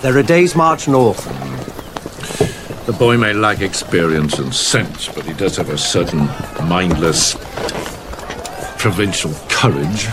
They're a day's march north. The boy may lack experience and sense, but he does have a certain mindless, provincial courage.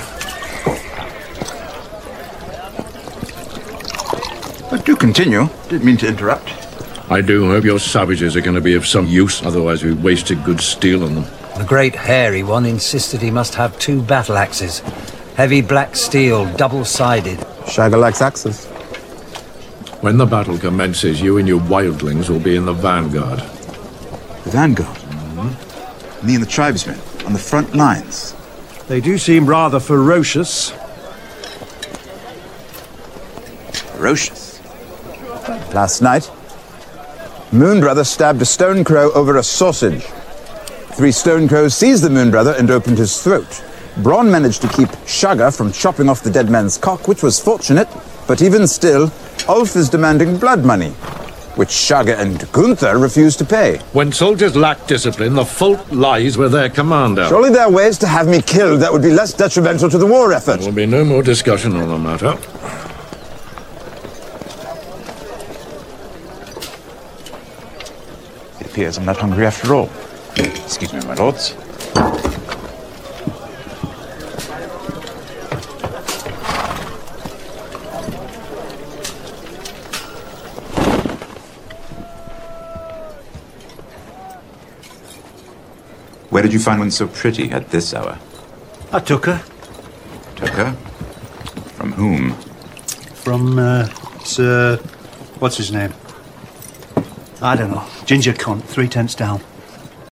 But do continue. Didn't mean to interrupt. I do hope your savages are going to be of some use, otherwise we wasted good steel on them. The great hairy one insisted he must have 2 battle axes. Heavy black steel, double-sided. Shagga likes axes. When the battle commences, you and your wildlings will be in the vanguard. The vanguard? Mm-hmm. Me and the tribesmen, on the front lines. They do seem rather ferocious. Ferocious? Last night, Moonbrother stabbed a stone crow over a sausage. 3 stone crows seized the Moonbrother and opened his throat. Bronn managed to keep Shagga from chopping off the dead man's cock, which was fortunate, but even still, Ulf is demanding blood money, which Shagga and Gunther refuse to pay. When soldiers lack discipline, the fault lies with their commander. Surely there are ways to have me killed that would be less detrimental to the war effort. There will be no more discussion on the matter. It appears I'm not hungry after all. Excuse me, my lords. Where did you find one so pretty at this hour? I took her. Took her? From whom? From, Sir... What's his name? I don't know. Ginger cunt, 3 tents down.